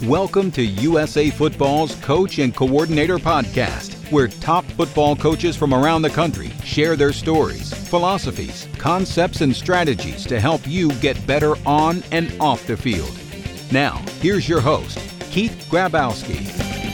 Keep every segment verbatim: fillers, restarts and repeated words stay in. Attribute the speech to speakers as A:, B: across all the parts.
A: Welcome to U S A Football's Coach and Coordinator Podcast, where top football coaches from around the country share their stories, philosophies, concepts, and strategies to help you get better on and off the field. Now, here's your host, Keith Grabowski.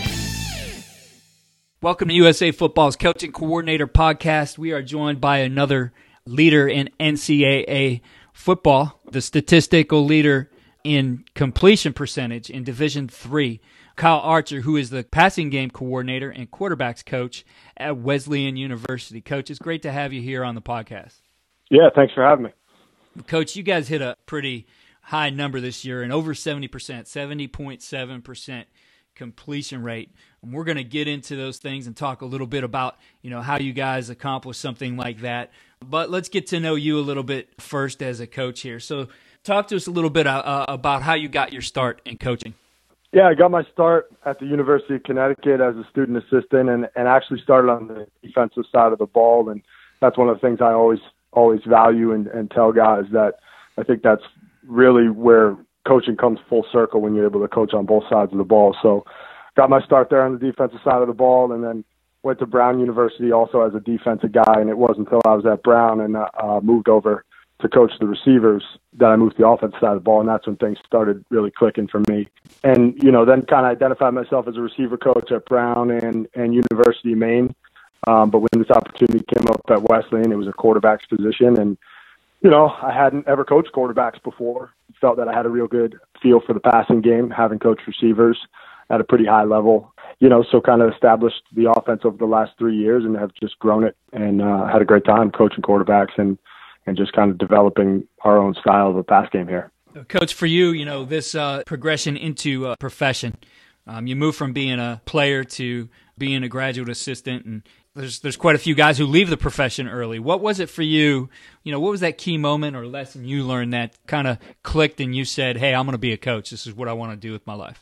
B: Welcome to U S A Football's Coach and Coordinator Podcast. We are joined by another leader in N C double A football, the statistical leader in completion percentage in Division three, Kyle Archer, who is the passing game coordinator and quarterbacks coach at Wesleyan University. Coach, it's great to have you here on the podcast.
C: Yeah, thanks for having me.
B: Coach, you guys hit a pretty high number this year, and over seventy percent, seventy point seven percent completion rate. And we're going to get into those things and talk a little bit about, you know, how you guys accomplish something like that. But let's get to know you a little bit first as a coach here. So talk to us a little bit uh, about how you got your start in coaching.
C: Yeah, I got my start at the University of Connecticut as a student assistant and, and actually started on the defensive side of the ball. And that's one of the things I always always value and, and tell guys, that I think that's really where coaching comes full circle when you're able to coach on both sides of the ball. So got my start there on the defensive side of the ball, and then went to Brown University also as a defensive guy. And it wasn't until I was at Brown and uh, moved over to coach the receivers that I moved to the offensive side of the ball, and that's when things started really clicking for me. And, you know, then kind of identified myself as a receiver coach at Brown and, and University of Maine. Um, but when this opportunity came up at Wesleyan, it was a quarterback's position. And, you know, I hadn't ever coached quarterbacks before. Felt that I had a real good feel for the passing game, having coached receivers at a pretty high level. You know, so kind of established the offense over the last three years and have just grown it, and uh, had a great time coaching quarterbacks and, and just kind of developing our own style of a pass game here.
B: Coach, for you, you know, this uh, progression into a profession, um, you move from being a player to being a graduate assistant, and there's there's quite a few guys who leave the profession early. What was it for you? You know, what was that key moment or lesson you learned that kind of clicked and you said, hey, I'm going to be a coach. This is what I want to do with my life?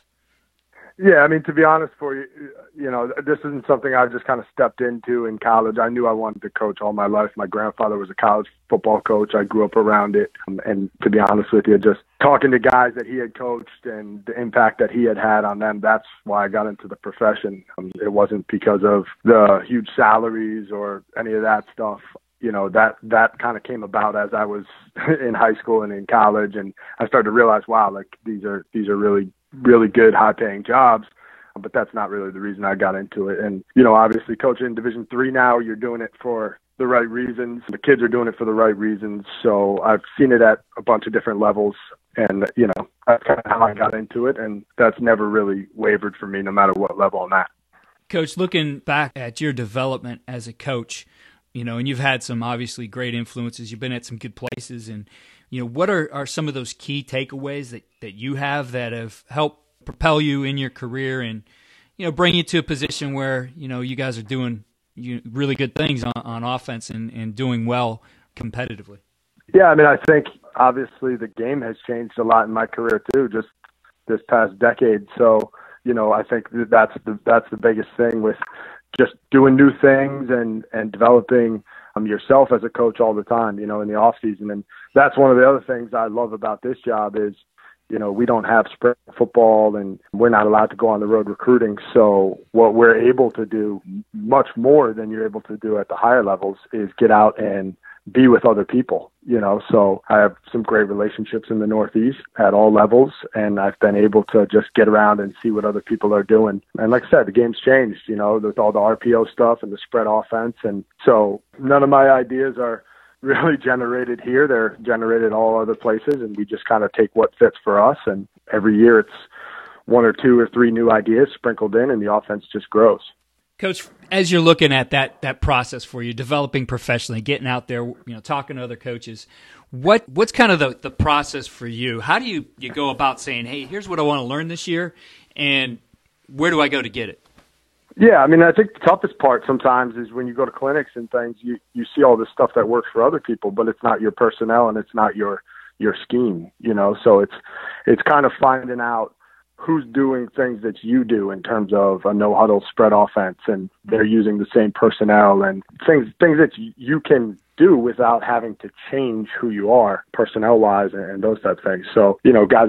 C: Yeah, I mean, to be honest for you, you know, this isn't something I just kind of stepped into in college. I knew I wanted to coach all my life. My grandfather was a college football coach. I grew up around it. And to be honest with you, just talking to guys that he had coached and the impact that he had had on them, that's why I got into the profession. Um, it wasn't because of the huge salaries or any of that stuff. You know, that, that kind of came about as I was in high school and in college. And I started to realize, wow, like these are, these are really, really good, high-paying jobs, but that's not really the reason I got into it. And, you know, obviously coaching in Division three now, you're doing it for the right reasons. The kids are doing it for the right reasons. So I've seen it at a bunch of different levels, and, you know, that's kind of how I got into it, and that's never really wavered for me no matter what level I'm at.
B: Coach, looking back at your development as a coach, you know, and you've had some obviously great influences. You've been at some good places, and you know, what are, are some of those key takeaways that, that you have that have helped propel you in your career and, you know, bring you to a position where, you know, you guys are doing you, really good things on, on offense and, and doing well competitively?
C: Yeah, I mean, I think obviously the game has changed a lot in my career too, just this past decade. So, you know, I think that that's the, that's the biggest thing with just doing new things and, and developing um, yourself as a coach all the time, you know, in the off season. And that's one of the other things I love about this job is, you know, we don't have spring football and we're not allowed to go on the road recruiting. So what we're able to do much more than you're able to do at the higher levels is get out and be with other people, you know. So I have some great relationships in the Northeast at all levels, and I've been able to just get around and see what other people are doing. And like I said, the game's changed, you know, with all the R P O stuff and the spread offense. And so none of my ideas are really generated here. They're generated all other places, and we just kind of take what fits for us. And every year it's one or two or three new ideas sprinkled in, and the offense just grows.
B: Coach, as you're looking at that that process for you, developing professionally, getting out there, you know, talking to other coaches, what what's kind of the, the process for you? How do you, you go about saying, hey, here's what I want to learn this year, and where do I go to get it?
C: Yeah, I mean, I think the toughest part sometimes is when you go to clinics and things, you, you see all this stuff that works for other people, but it's not your personnel and it's not your your scheme, you know. So it's it's kind of finding out who's doing things that you do in terms of a no-huddle spread offense, and they're using the same personnel and things things that you can do without having to change who you are personnel-wise and those type of things. So, you know, guys like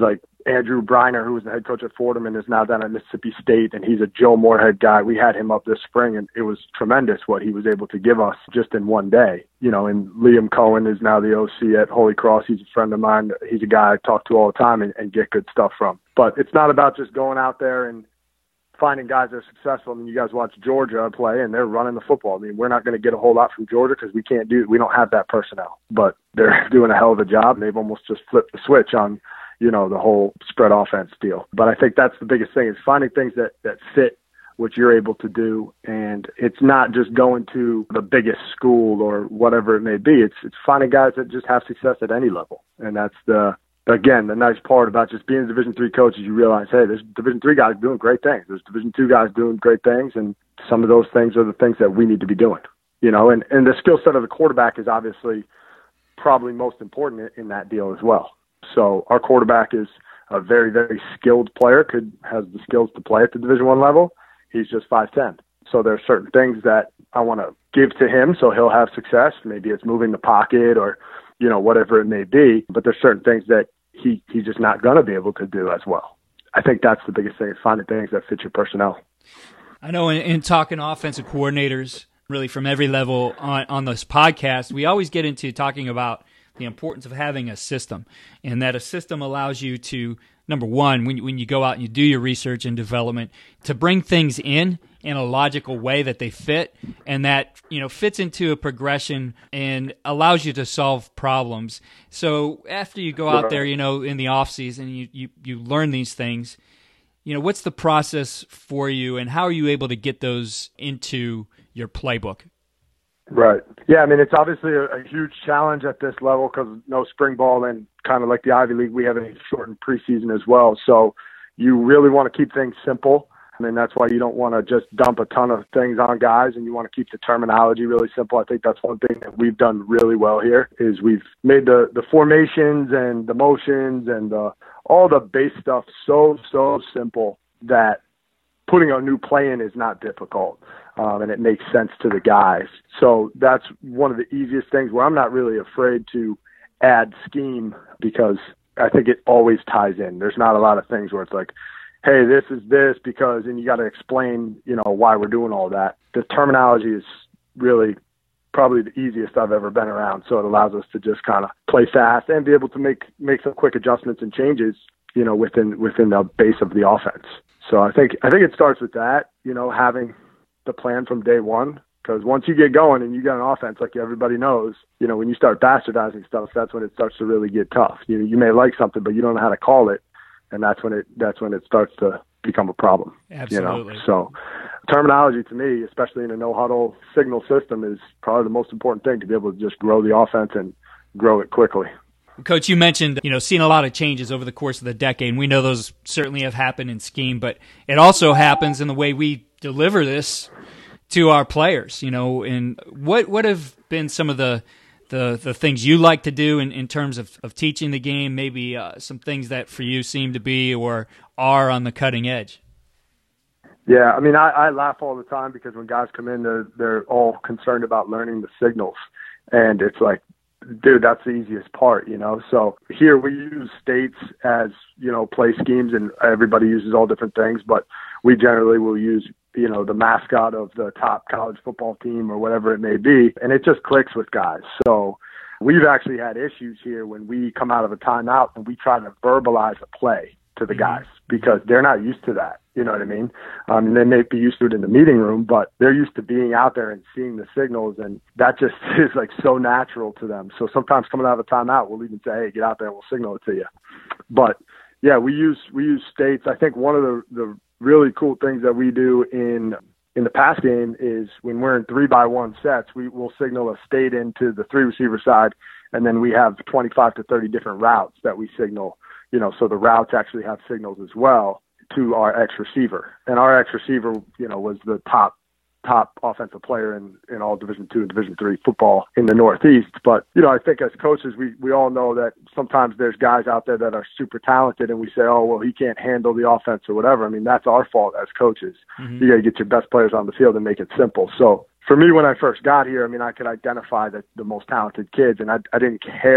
C: Andrew Briner, who was the head coach at Fordham and is now down at Mississippi State, and he's a Joe Moorhead guy. We had him up this spring, and it was tremendous what he was able to give us just in one day. You know, and Liam Cohen is now the O C at Holy Cross. He's a friend of mine. He's a guy I talk to all the time and, and get good stuff from. But it's not about just going out there and finding guys that are successful. I mean, you guys watch Georgia play, and they're running the football. I mean, we're not going to get a whole lot from Georgia because we can't do, we don't have that personnel. But they're doing a hell of a job, and they've almost just flipped the switch on, you know, the whole spread offense deal. But I think that's the biggest thing, is finding things that, that fit what you're able to do. And it's not just going to the biggest school or whatever it may be. It's it's finding guys that just have success at any level. And that's the, again, the nice part about just being a Division three coach is you realize, hey, there's Division three guys doing great things. There's Division two guys doing great things. And some of those things are the things that we need to be doing, you know, and, and the skill set of the quarterback is obviously probably most important in that deal as well. So our quarterback is a very, very skilled player, could has the skills to play at the Division One level. He's just five ten. So there are certain things that I want to give to him so he'll have success. Maybe it's moving the pocket or, you know, whatever it may be. But there's certain things that he, he's just not going to be able to do as well. I think that's the biggest thing, is finding things that fit your personnel.
B: I know in, in talking offensive coordinators, really from every level on, on this podcast, we always get into talking about the importance of having a system, and that a system allows you to, number one, when, when you go out and you do your research and development, to bring things in in a logical way that they fit, and that, you know, fits into a progression and allows you to solve problems. So after you go out there, you know, in the off season, you, you, you learn these things, you know, what's the process for you, and how are you able to get those into your playbook?
C: Right. Yeah, I mean, it's obviously a, a huge challenge at this level because no spring ball, and kind of like the Ivy League, we have a shortened preseason as well. So you really want to keep things simple. I mean, that's why you don't want to just dump a ton of things on guys, and you want to keep the terminology really simple. I think that's one thing that we've done really well here, is we've made the, the formations and the motions and the, all the base stuff so, so simple that putting a new play in is not difficult. Um, and it makes sense to the guys. So that's one of the easiest things where I'm not really afraid to add scheme, because I think it always ties in. There's not a lot of things where it's like, hey, this is this because, and you got to explain, you know, why we're doing all that. The terminology is really probably the easiest I've ever been around. So it allows us to just kind of play fast and be able to make, make some quick adjustments and changes, you know, within, within the base of the offense. So I think, I think it starts with that, you know, having the plan from day one, because once you get going and you got an offense, like everybody knows, you know, when you start bastardizing stuff, that's when it starts to really get tough. You know, you may like something, but you don't know how to call it, and that's when it that's when it starts to become a problem.
B: Absolutely.
C: You know? So terminology to me, especially in a no huddle signal system, is probably the most important thing, to be able to just grow the offense and grow it quickly.
B: Coach, you mentioned, you know, seeing a lot of changes over the course of the decade, and we know those certainly have happened in scheme, but it also happens in the way we deliver this to our players, you know. And what what have been some of the the, the things you like to do in, in terms of, of teaching the game, maybe uh, some things that for you seem to be or are on the cutting edge?
C: Yeah, I mean, I, I laugh all the time because when guys come in, they're, they're all concerned about learning the signals. And it's like, dude, that's the easiest part, you know? So here we use states as, you know, play schemes, and everybody uses all different things, but we generally will use, you know, the mascot of the top college football team or whatever it may be, and it just clicks with guys. So we've actually had issues here when we come out of a timeout and we try to verbalize a play to the guys, because they're not used to that. You know what I mean? Um, and they may be used to it in the meeting room, but they're used to being out there and seeing the signals, and that just is like so natural to them. So sometimes coming out of a timeout, we'll even say, hey, get out there and we'll signal it to you. But yeah, we use, we use states. I think one of the, the really cool things that we do in, in the pass game is when we're in three by one sets, we will signal a state into the three receiver side. And then we have twenty-five to thirty different routes that we signal, you know, so the routes actually have signals as well to our X receiver. And our X receiver, you know, was the top, top offensive player in, in all Division two and Division three football in the Northeast. But, you know, I think as coaches, we, we all know that sometimes there's guys out there that are super talented and we say, oh, well, he can't handle the offense or whatever. I mean, that's our fault as coaches. Mm-hmm. You got to get your best players on the field and make it simple. So for me, when I first got here, I mean, I could identify the, the most talented kids, and I, I didn't care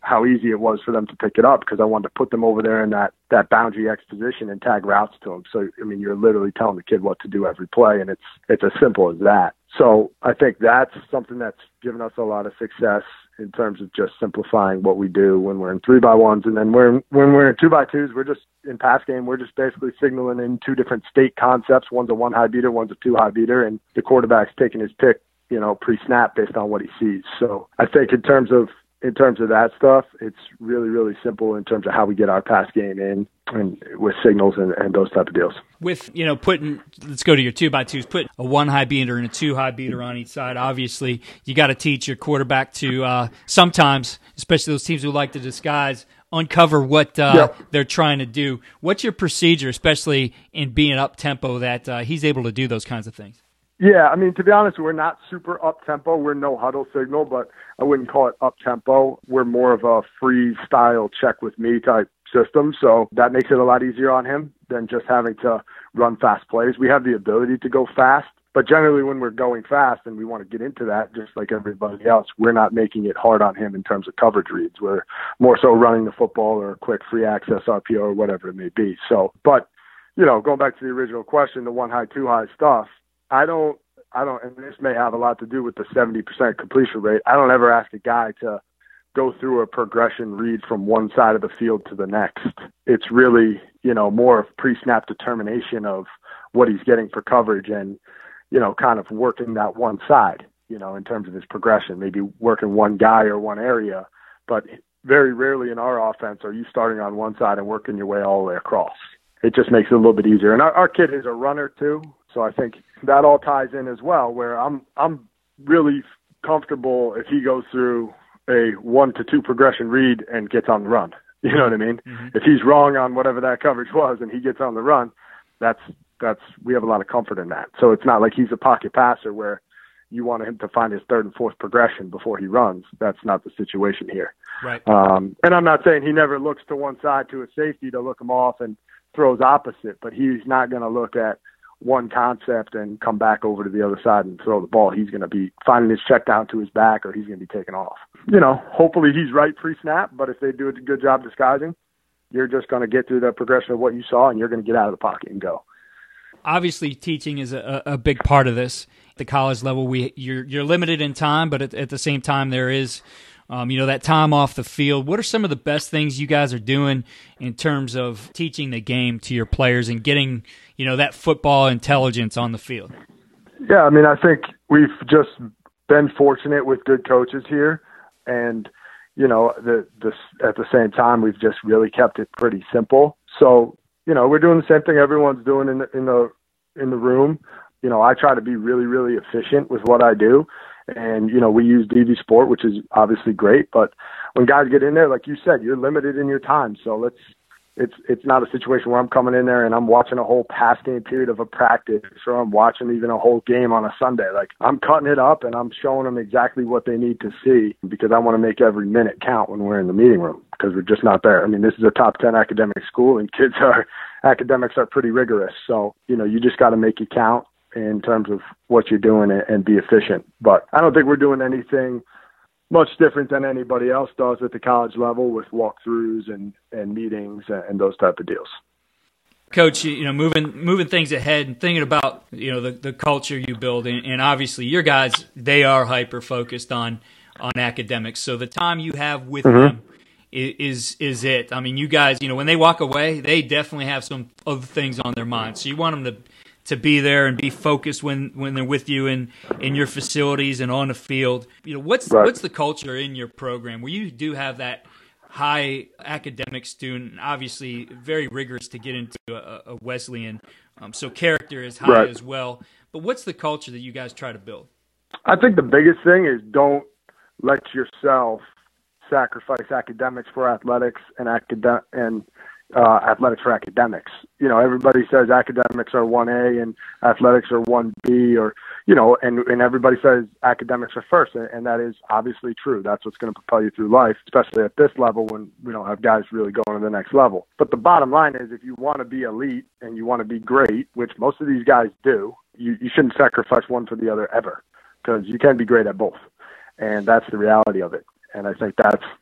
C: how easy it was for them to pick it up because I wanted to put them over there in that, that boundary X position and tag routes to them. So, I mean, you're literally telling the kid what to do every play, and it's it's as simple as that. So I think that's something that's given us a lot of success in terms of just simplifying what we do when we're in three by ones. And then we're, when we're in two by twos, we're just in pass game, we're just basically signaling in two different state concepts. One's a one high beater, one's a two high beater, and the quarterback's taking his pick, you know, pre-snap based on what he sees. So I think in terms of in terms of that stuff, it's really, really simple in terms of how we get our pass game in and with signals and, and those type of deals.
B: With, you know, putting, let's go to your two by twos, put a one high beater and a two high beater on each side. Obviously, you got to teach your quarterback to uh, sometimes, especially those teams who like to disguise, uncover what uh,
C: yep.
B: they're trying to do. What's your procedure, especially in being up tempo, that uh, he's able to do those kinds of things?
C: Yeah, I mean, to be honest, we're not super up-tempo. We're no huddle signal, but I wouldn't call it up-tempo. We're more of a freestyle check-with-me type system, so that makes it a lot easier on him than just having to run fast plays. We have the ability to go fast, but generally when we're going fast and we want to get into that, just like everybody else, we're not making it hard on him in terms of coverage reads. We're more so running the football or a quick free access R P O or whatever it may be. So, but, you know, going back to the original question, the one-high, two-high stuff, I don't, I don't, and this may have a lot to do with the seventy percent completion rate. I don't ever ask a guy to go through a progression read from one side of the field to the next. It's really, you know, more of pre-snap determination of what he's getting for coverage and, you know, kind of working that one side, you know, in terms of his progression, maybe working one guy or one area. But very rarely in our offense are you starting on one side and working your way all the way across. It just makes it a little bit easier. And our, our kid is a runner too. So I think that all ties in as well, where I'm I'm really comfortable if he goes through a one to two progression read and gets on the run. You know what I mean? Mm-hmm. If he's wrong on whatever that coverage was and he gets on the run, that's that's we have a lot of comfort in that. So it's not like he's a pocket passer where you want him to find his third and fourth progression before he runs. That's not the situation here.
B: Right.
C: Um, and I'm not saying he never looks to one side to a safety to look him off and throws opposite, but he's not going to look at one concept and come back over to the other side and throw the ball. He's going to be finding his check down to his back or he's going to be taken off. You know, hopefully he's right pre-snap, but if they do a good job disguising, you're just going to get through the progression of what you saw and you're going to get out of the pocket and go.
B: Obviously, teaching is a, a big part of this. At the college level, we you're you're limited in time, but at, at the same time, there is Um, you know, that time off the field. What are some of the best things you guys are doing in terms of teaching the game to your players and getting, you know, that football intelligence on the field?
C: Yeah, I mean, I think we've just been fortunate with good coaches here. And, you know, the, the, at the same time, we've just really kept it pretty simple. So, you know, we're doing the same thing everyone's doing in the, in the, in the room. You know, I try to be really, really efficient with what I do. And, you know, we use D V Sport, which is obviously great. But when guys get in there, like you said, you're limited in your time. So let's, it's it's not a situation where I'm coming in there and I'm watching a whole pass game period of a practice or I'm watching even a whole game on a Sunday. Like I'm cutting it up and I'm showing them exactly what they need to see because I want to make every minute count when we're in the meeting room because we're just not there. I mean, this is a top ten academic school and kids are, academics are pretty rigorous. So, you know, you just got to make it count in terms of what you're doing and be efficient. But I don't think we're doing anything much different than anybody else does at the college level with walkthroughs and, and meetings and those type of deals.
B: Coach, you know, moving moving things ahead and thinking about, you know, the, the culture you build, and, and obviously your guys, they are hyper-focused on, on academics. So the time you have with mm-hmm. them is is it. I mean, you guys, you know, when they walk away, they definitely have some other things on their mind. So you want them to to be there and be focused when, when they're with you in, in your facilities and on the field. You know, what's right. what's the culture in your program where you do have that high academic student, obviously very rigorous to get into a, a Wesleyan, um, so character is high right. as well. But what's the culture that you guys try to build?
C: I think the biggest thing is don't let yourself sacrifice academics for athletics and academic and Uh, athletics for academics. You know, everybody says academics are one A and athletics are one B, or, you know, and, and everybody says academics are first. And, and that is obviously true. That's what's going to propel you through life, especially at this level when we don't have guys really going to the next level. But the bottom line is if you want to be elite and you want to be great, which most of these guys do, you, you shouldn't sacrifice one for the other ever because you can be great at both. And that's the reality of it. And I think that's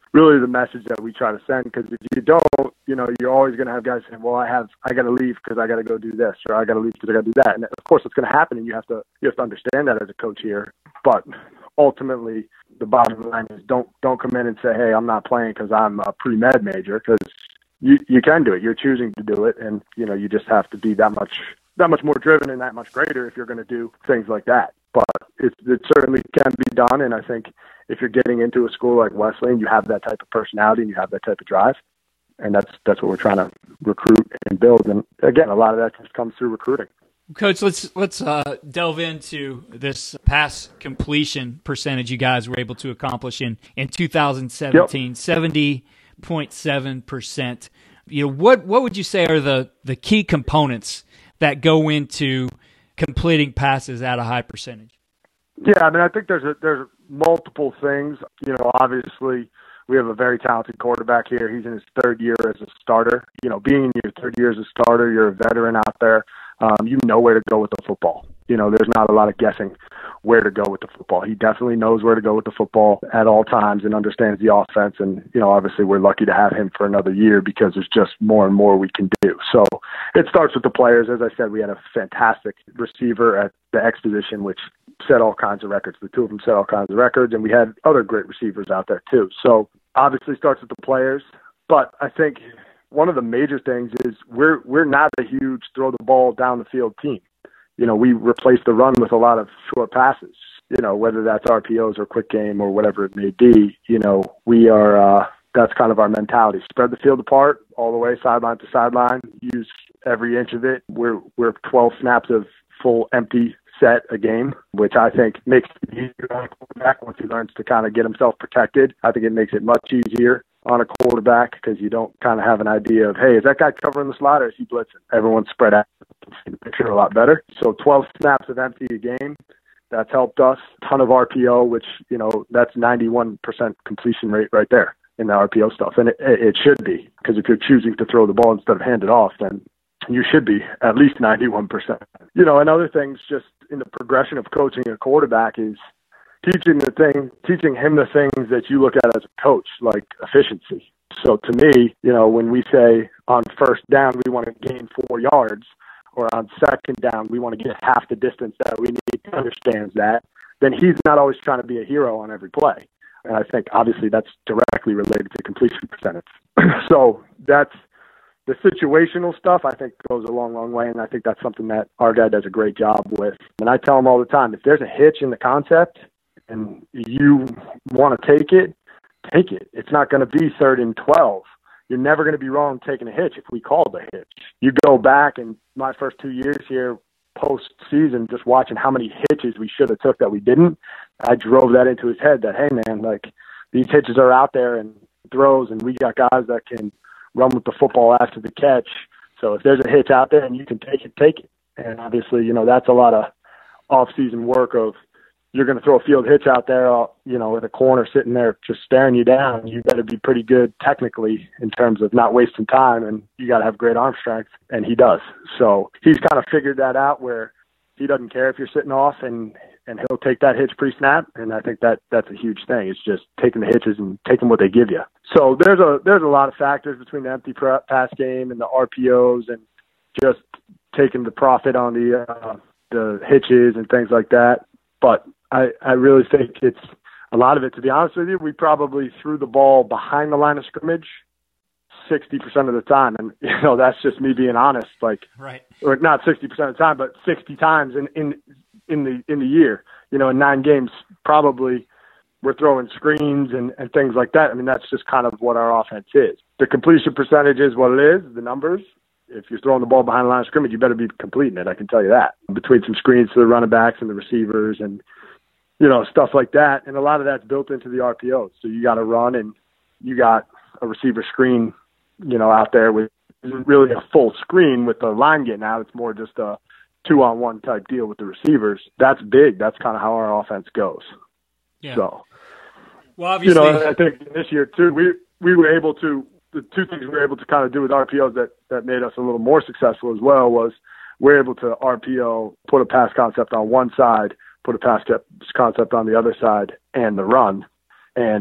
C: really the message that we try to send, because if you don't, you know, you're always going to have guys saying, well, I have, I got to leave because I got to go do this, or I got to leave because I got to do that. And of course it's going to happen, and you have to, you have to understand that as a coach here. But ultimately, the bottom line is don't, don't come in and say, hey, I'm not playing because I'm a pre-med major, because you, you can do it. You're choosing to do it. And, you know, you just have to be that much, that much more driven and that much greater if you're going to do things like that. But it, it certainly can be done, and I think if you're getting into a school like Wesleyan, you have that type of personality and you have that type of drive, and that's that's what we're trying to recruit and build. And again, a lot of that just comes through recruiting.
B: Coach, let's let's uh, delve into this pass completion percentage you guys were able to accomplish in in two thousand seventeen, seventy point seven percent. You know, what what would you say are the the key components that go into completing passes at a high percentage?
C: Yeah, I mean, I think there's a, there's multiple things. You know, obviously we have a very talented quarterback here. He's in his third year as a starter. You know, being in your third year as a starter, you're a veteran out there. Um, you know where to go with the football. You know, there's not a lot of guessing where to go with the football. He definitely knows where to go with the football at all times and understands the offense. And, you know, obviously we're lucky to have him for another year because there's just more and more we can do. So it starts with the players. As I said, we had a fantastic receiver at the X position, which set all kinds of records. The two of them set all kinds of records, and we had other great receivers out there too. So obviously starts with the players. But I think one of the major things is we're we're not a huge throw the ball down the field team. You know, we replace the run with a lot of short passes, you know, whether that's R P Os or quick game or whatever it may be. You know, we are, uh, that's kind of our mentality. Spread the field apart all the way, sideline to sideline, use every inch of it. We're, we're twelve snaps of full empty set a game, which I think makes it easier on a quarterback once he learns to kind of get himself protected. I think it makes it much easier on a quarterback because you don't kind of have an idea of, hey, is that guy covering the slot or is he blitzing? Everyone's spread out. You can see the picture a lot better. So twelve snaps of empty a game, that's helped us. A ton of R P O, which, you know, that's ninety-one percent completion rate right there in the R P O stuff. And it, it should be, because if you're choosing to throw the ball instead of hand it off, then you should be at least ninety-one percent. You know, and other things just in the progression of coaching a quarterback is teaching the thing, teaching him the things that you look at as a coach, like efficiency. So to me, you know, when we say on first down we want to gain four yards, or on second down we want to get half the distance that we need, he understands that, then he's not always trying to be a hero on every play. And I think obviously that's directly related to completion percentage. So that's the situational stuff, I think, goes a long, long way, and I think that's something that our guy does a great job with. And I tell him all the time, if there's a hitch in the concept and you want to take it, take it. It's not going to be third and twelve. You're never going to be wrong taking a hitch if we called a hitch. You go back in my first two years here, post-season, just watching how many hitches we should have took that we didn't, I drove that into his head that, hey, man, like, these hitches are out there and throws, and we got guys that can run with the football after the catch. So if there's a hitch out there and you can take it, take it. And obviously, you know, that's a lot of off-season work of you're going to throw a field hitch out there, you know, with a corner sitting there just staring you down. You better be pretty good technically in terms of not wasting time, and you got to have great arm strength, and he does. So he's kind of figured that out where he doesn't care if you're sitting off, and, and he'll take that hitch pre-snap, and I think that that's a huge thing. It's just taking the hitches and taking what they give you. So there's a there's a lot of factors between the empty pass game and the R P Os and just taking the profit on the uh, the hitches and things like that. But I, I really think it's a lot of it, to be honest with you, we probably threw the ball behind the line of scrimmage sixty percent of the time. And, you know, that's just me being honest, like,
B: right.
C: Or not sixty percent of the time, but sixty times in, in, in the, in the year, you know, in nine games, probably we're throwing screens and, and things like that. I mean, that's just kind of what our offense is. The completion percentage is what it is, the numbers. If you're throwing the ball behind the line of scrimmage, you better be completing it. I can tell you that. Between some screens to the running backs and the receivers and, you know, stuff like that. And a lot of that's built into the R P Os. So you got to run and you got a receiver screen, you know, out there with isn't really a full screen with the line getting out. It's more just a two-on-one type deal with the receivers. That's big. That's kind of how our offense goes.
B: Yeah.
C: So,
B: well, obviously,
C: you know, I think this year too, we we were able to, the two things we were able to kind of do with R P Os that, that made us a little more successful as well was we're able to R P O, put a pass concept on one side, put a pass concept on the other side, and the run. And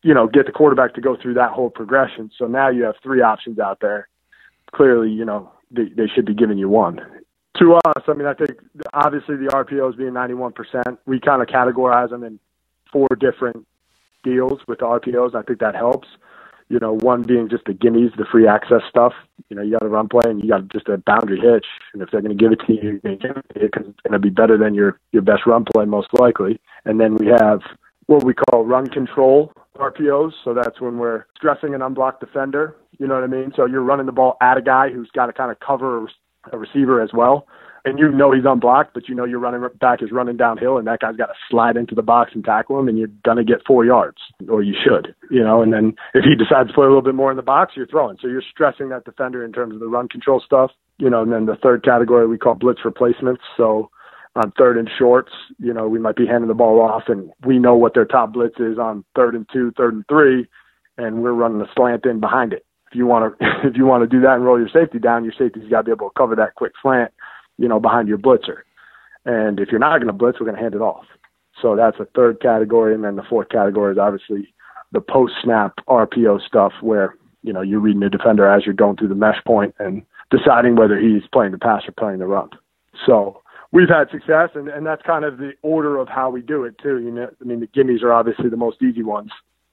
C: you know, get the quarterback to go through that whole progression. So now you have three options out there. Clearly, you know, they, they should be giving you one. To us, I mean, I think obviously the R P Os being ninety-one percent, we kind of categorize them in four different deals with the R P Os. I think that helps. You know, one being just the gimmies, the free access stuff. You know, you got a run play and you got just a boundary hitch. And if they're going to give it to you, you're going to give it to you because it's going to be better than your, your best run play most likely. And then we have what we call run control R P Os. So that's when we're stressing an unblocked defender. You know what I mean? So you're running the ball at a guy who's got to kind of cover a receiver as well. And you know he's unblocked, but you know your running back is running downhill, and that guy's got to slide into the box and tackle him, and you're going to get four yards, or you should, you know. And then if he decides to play a little bit more in the box, you're throwing. So you're stressing that defender in terms of the run control stuff, you know. And then the third category we call blitz replacements. So on third and shorts, you know, we might be handing the ball off, and we know what their top blitz is on third and two, third and three, and we're running a slant in behind it. If you want to, if you want to do that and roll your safety down, your safety's got to be able to cover that quick slant, you know, behind your blitzer. And if you're not going to blitz, we're going to hand it off. So that's a third category. And then the fourth category is obviously the post-snap R P O stuff where, you know, you're reading the defender as you're going through the mesh point and deciding whether he's playing the pass or playing the run. So we've had success, and, and that's kind of the order of how we do it too. You know, I mean, the gimmies are obviously the most easy ones.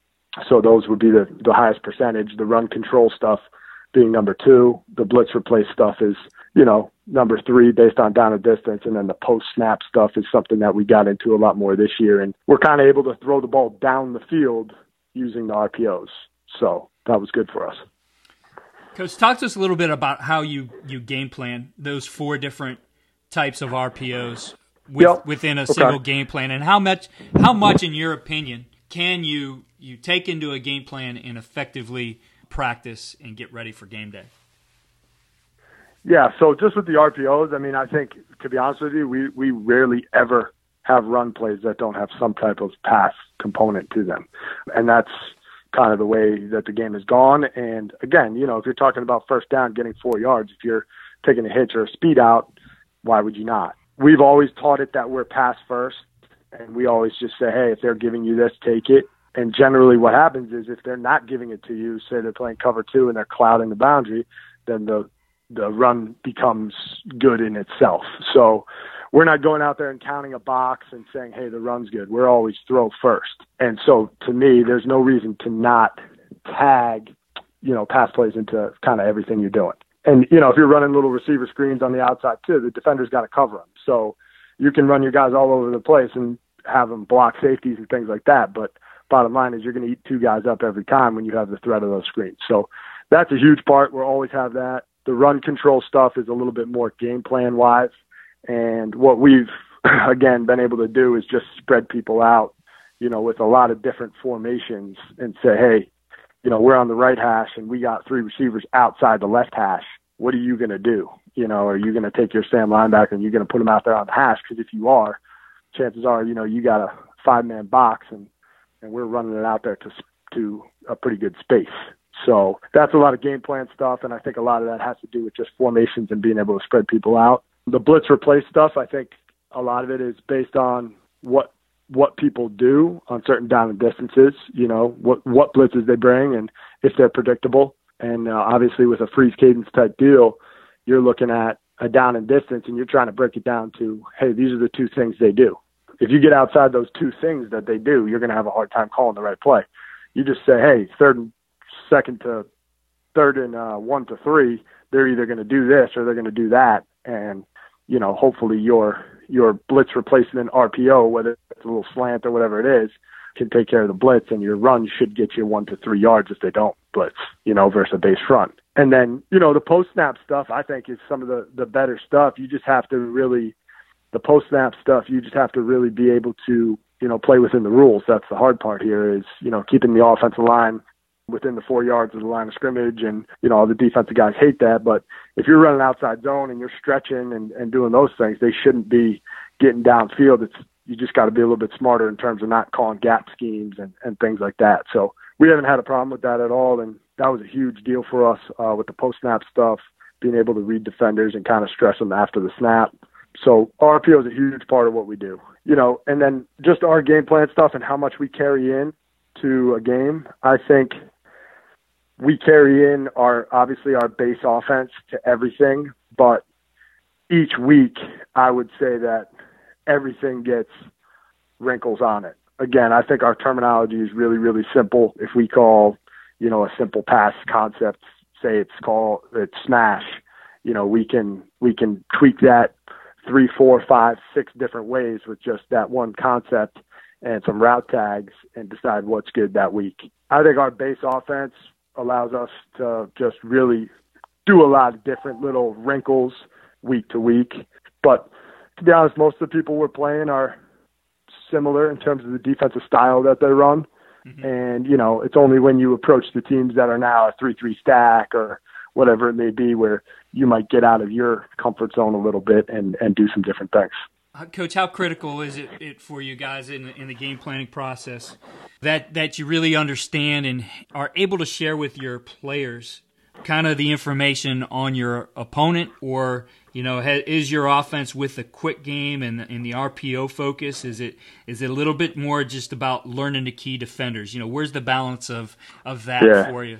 C: So those would be the, the highest percentage. The run control stuff being number two. The blitz replace stuff is, you know, number three based on down and distance. And then the post-snap stuff is something that we got into a lot more this year. And we're kind of able to throw the ball down the field using the R P Os. So that was good for us.
B: Coach, talk to us a little bit about how you, you game plan those four different types of R P Os with,
C: yep.
B: within a
C: okay.
B: single game plan. And how much, how much, in your opinion, can you you take into a game plan and effectively practice and get ready for game day?
C: Yeah, so just with the R P Os, I mean, I think, to be honest with you, we, we rarely ever have run plays that don't have some type of pass component to them. And that's kind of the way that the game has gone. And again, you know, if you're talking about first down, getting four yards, if you're taking a hitch or a speed out, why would you not? We've always taught it that we're pass first, and we always just say, hey, if they're giving you this, take it. And generally what happens is if they're not giving it to you, say they're playing cover two and they're clouding the boundary, then the the run becomes good in itself. So we're not going out there and counting a box and saying, hey, the run's good. We're always throw first. And so to me, there's no reason to not tag, you know, pass plays into kind of everything you're doing. And, you know, if you're running little receiver screens on the outside too, the defender's got to cover them. So you can run your guys all over the place and have them block safeties and things like that. But bottom line is you're going to eat two guys up every time when you have the threat of those screens. So that's a huge part. We'll always have that. The run control stuff is a little bit more game plan wise. And what we've, again, been able to do is just spread people out, you know, with a lot of different formations and say, hey, you know, we're on the right hash and we got three receivers outside the left hash. What are you going to do? You know, are you going to take your Sam linebacker and you're going to put him out there on the hash? Because if you are, chances are, you know, you got a five-man box and, and we're running it out there to to a pretty good space. So that's a lot of game plan stuff, and I think a lot of that has to do with just formations and being able to spread people out. The blitz replace stuff, I think a lot of it is based on what what people do on certain down and distances, you know, what, what blitzes they bring and if they're predictable. And uh, obviously with a freeze cadence type deal, you're looking at a down and distance and you're trying to break it down to, hey, these are the two things they do. If you get outside those two things that they do, you're going to have a hard time calling the right play. You just say, hey, third and second to third and uh, one to three, they're either going to do this or they're going to do that. And, you know, hopefully your your blitz replacement R P O, whether it's a little slant or whatever it is, can take care of the blitz, and your run should get you one to three yards if they don't blitz, you know, versus a base front. And then, you know, the post-snap stuff, I think, is some of the, the better stuff. You just have to really, the post-snap stuff, you just have to really be able to, you know, play within the rules. That's the hard part here is, you know, keeping the offensive line within the four yards of the line of scrimmage. And, you know, all the defensive guys hate that. But if you're running outside zone and you're stretching and, and doing those things, they shouldn't be getting downfield. It's, you just got to be a little bit smarter in terms of not calling gap schemes and, and things like that. So we haven't had a problem with that at all. And that was a huge deal for us uh, with the post-snap stuff, being able to read defenders and kind of stress them after the snap. So R P O is a huge part of what we do, you know, and then just our game plan stuff and how much we carry in to a game, I think we carry in our, obviously our base offense to everything, but each week I would say that everything gets wrinkles on it. Again, I think our terminology is really, really simple. If we call, you know, a simple pass concept, say it's called, it's smash, you know, we can, we can tweak that three, four, five, six different ways with just that one concept and some route tags and decide what's good that week. I think our base offense allows us to just really do a lot of different little wrinkles week to week. But to be honest, most of the people we're playing are similar in terms of the defensive style that they run. Mm-hmm. And, you know, it's only when you approach the teams that are now a three three stack or whatever it may be where you might get out of your comfort zone a little bit and, and do some different things.
B: Coach, how critical is it, it for you guys in, in the game planning process that, that you really understand and are able to share with your players kind of the information on your opponent, or, you know, is your offense with the quick game and the, and the R P O focus? Is it is it a little bit more just about learning the key defenders? You know, where's the balance of, of that yeah. for you?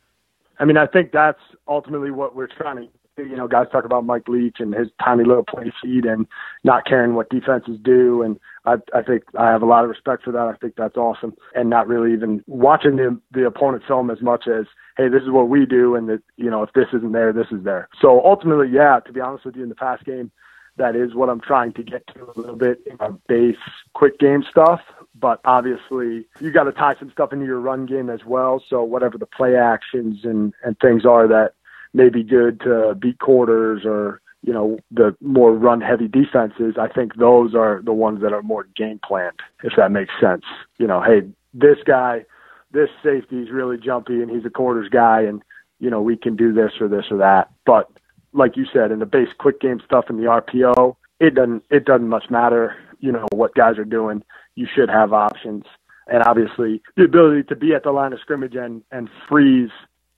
C: I mean, I think that's ultimately what we're trying to, you know, guys talk about Mike Leach and his tiny little play sheet and not caring what defenses do. And I, I think I have a lot of respect for that. I think that's awesome. And not really even watching the, the opponent film as much as, hey, this is what we do. And that, you know, if this isn't there, this is there. So ultimately, yeah, to be honest with you, in the pass game, that is what I'm trying to get to a little bit in our base quick game stuff. But obviously, you got to tie some stuff into your run game as well. So whatever the play actions and, and things are that may be good to beat quarters or, you know, the more run-heavy defenses, I think those are the ones that are more game planned, if that makes sense. You know, hey, this guy, this safety is really jumpy and he's a quarters guy and, you know, we can do this or this or that. But like you said, in the base quick game stuff in the R P O, it doesn't, it doesn't much matter, you know, what guys are doing. You should have options. And obviously the ability to be at the line of scrimmage and, and freeze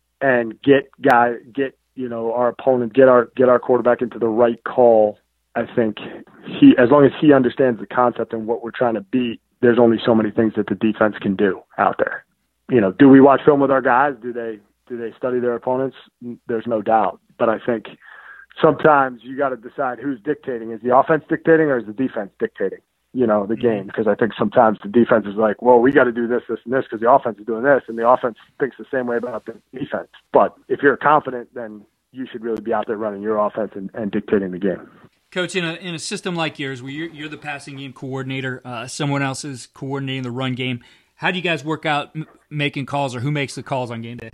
C: and get guy, get, you know, our opponent, get our, get our quarterback into the right call. I think he, as long as he understands the concept and what we're trying to beat, there's only so many things that the defense can do out there. You know, do we watch film with our guys? Do they, do they study their opponents? There's no doubt. But I think sometimes you got to decide who's dictating. Is the offense dictating or is the defense dictating, you know, the game? Because I think sometimes the defense is like, well, we got to do this, this, and this because the offense is doing this, and the offense thinks the same way about the defense. But if you're confident, then you should really be out there running your offense and, and dictating the game.
B: Coach, in a in a system like yours, where you're, you're the passing game coordinator, uh, someone else is coordinating the run game, how do you guys work out m- making calls, or who makes the calls on game day?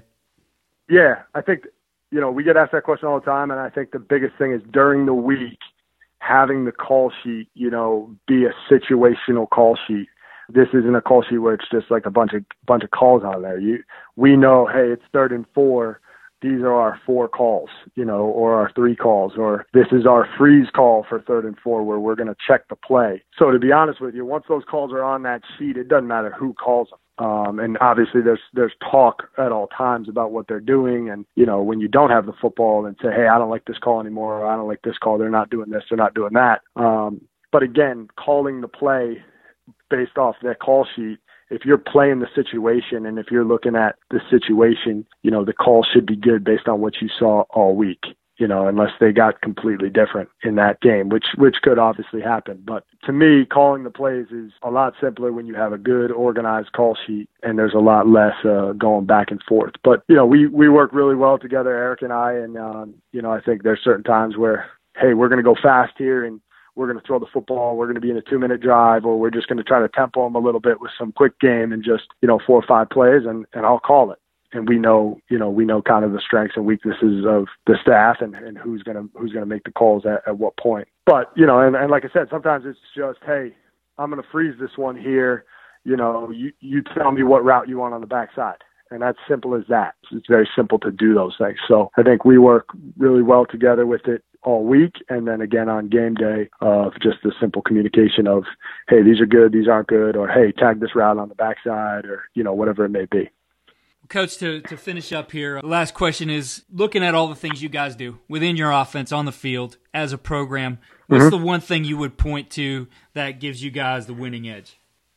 C: Yeah, I think, you know, we get asked that question all the time, and I think the biggest thing is during the week, having the call sheet, you know, be a situational call sheet. This isn't a call sheet where it's just like a bunch of bunch of calls on there. You, we know, hey, it's third and four. These are our four calls, you know, or our three calls, or this is our freeze call for third and four where we're going to check the play. So to be honest with you, once those calls are on that sheet, it doesn't matter who calls them. Um, and obviously there's, there's talk at all times about what they're doing. And, you know, when you don't have the football and say, hey, I don't like this call anymore, or I don't like this call, they're not doing this, they're not doing that. Um, but again, calling the play based off that call sheet, if you're playing the situation and if you're looking at the situation, you know, the call should be good based on what you saw all week, you know, unless they got completely different in that game, which, which could obviously happen. But to me, calling the plays is a lot simpler when you have a good organized call sheet and there's a lot less uh, going back and forth. But, you know, we, we work really well together, Eric and I, and, um, you know, I think there's certain times where, hey, we're going to go fast here and we're going to throw the football, we're going to be in a two-minute drive, or we're just going to try to tempo them a little bit with some quick game and just, you know, four or five plays, and, and I'll call it. And we know, you know, we know kind of the strengths and weaknesses of the staff and, and who's going to who's going to make the calls at, at what point. But, you know, and, and like I said, sometimes it's just, hey, I'm going to freeze this one here. You know, you, you tell me what route you want on the backside. And that's simple as that. It's very simple to do those things. So I think we work really well together with it all week. And then again on game day, of uh, just the simple communication of, hey, these are good, these aren't good, or hey, tag this route on the backside, or, you know, whatever it may be.
B: Coach, to, to finish up here, the last question is, looking at all the things you guys do within your offense on the field as a program, what's mm-hmm. the one thing you would point to that gives you guys the winning edge?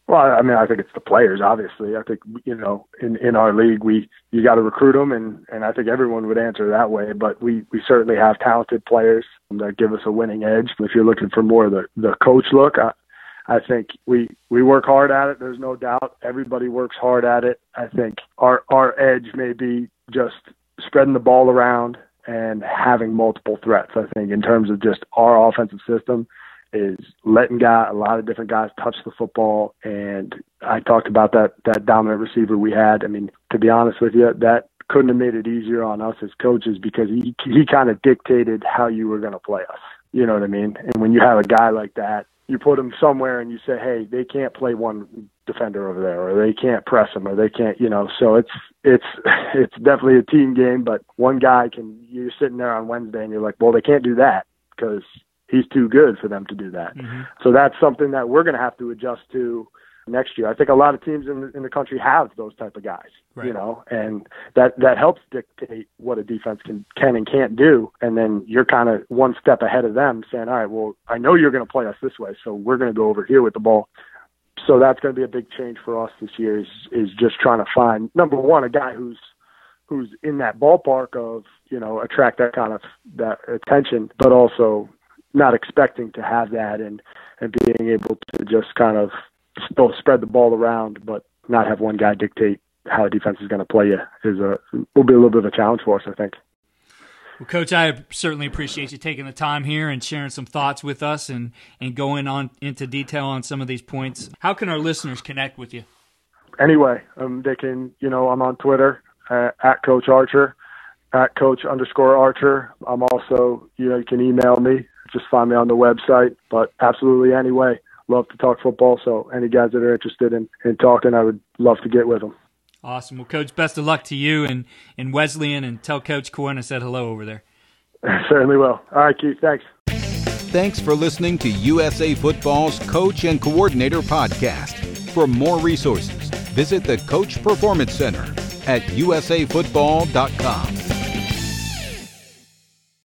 C: Well, I mean, I think it's the players, obviously. I think, you know, in, in our league, we you got to recruit them, and, and I think everyone would answer that way. But we, we certainly have talented players that give us a winning edge. If you're looking for more of the, the coach look, I, I think we, we work hard at it. There's no doubt. Everybody works hard at it. I think our, our edge may be just spreading the ball around and having multiple threats. I think in terms of just our offensive system, is letting guy, a lot of different guys touch the football. And I talked about that, that dominant receiver we had. I mean, to be honest with you, that couldn't have made it easier on us as coaches because he, he kind of dictated how you were going to play us. You know what I mean? And when you have a guy like that, you put him somewhere and you say, hey, they can't play one defender over there, or they can't press him, or they can't, you know, so it's, it's, it's definitely a team game, but one guy can, you're sitting there on Wednesday and you're like, well, they can't do that because he's too good for them to do that. Mm-hmm. So that's something that we're going to have to adjust to next year. I think a lot of teams in the, in the country have those type of guys, right. you know, and that, that helps dictate what a defense can, can and can't do. And then you're kind of one step ahead of them saying, all right, well, I know you're going to play us this way, so we're going to go over here with the ball. So that's going to be a big change for us this year is, is just trying to find, number one, a guy who's, who's in that ballpark of, you know, attract that kind of that attention, but also not expecting to have that and, and being able to just kind of still spread the ball around, but not have one guy dictate how a defense is going to play you is a, will be a little bit of a challenge for us, I think.
B: Well, Coach, I certainly appreciate you taking the time here and sharing some thoughts with us and, and going on into detail on some of these points. How can our listeners connect with you?
C: Anyway, um, they can, you know, I'm on Twitter uh, at Coach Archer, at Coach underscore Archer. I'm also, you know, you can email me. Just find me on the website, but absolutely anyway, love to talk football. So any guys that are interested in, in talking, I would love to get with them.
B: Awesome. Well, Coach, best of luck to you and, and Wesleyan, and tell Coach Coyne I said hello over there.
C: Certainly will. All right, Keith, thanks.
A: Thanks for listening to U S A Football's Coach and Coordinator Podcast. For more resources, visit the Coach Performance Center at U S A football dot com.